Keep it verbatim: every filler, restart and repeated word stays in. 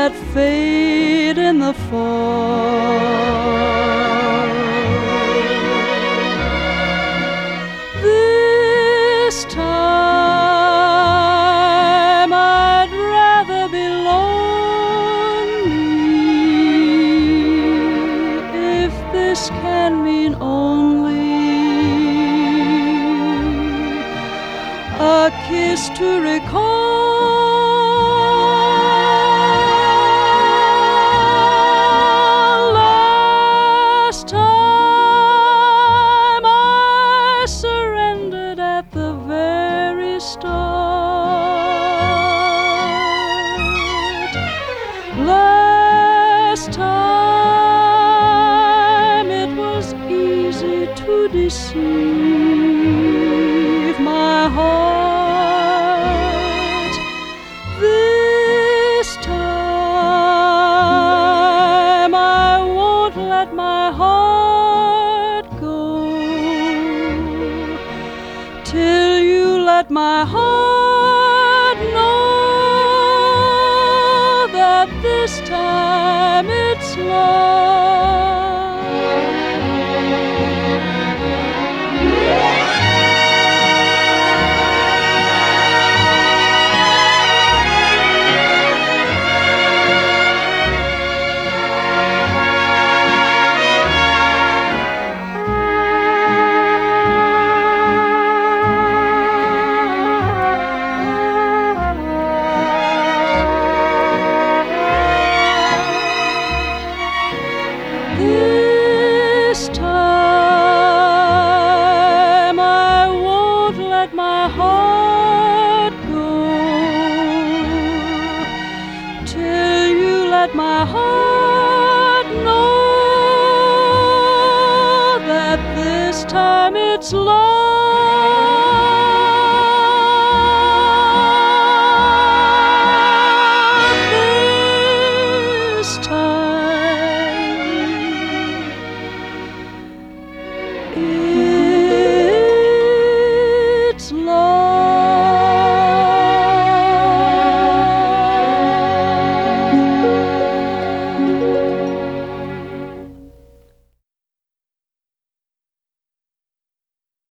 that fade in the fall. This time I'd rather be lonely, if this can mean only a kiss to recall. Last time I surrendered at the very start. Last time it was easy to deceive my heart. This time I won't let my heart go till you let my heart know that this time it's love.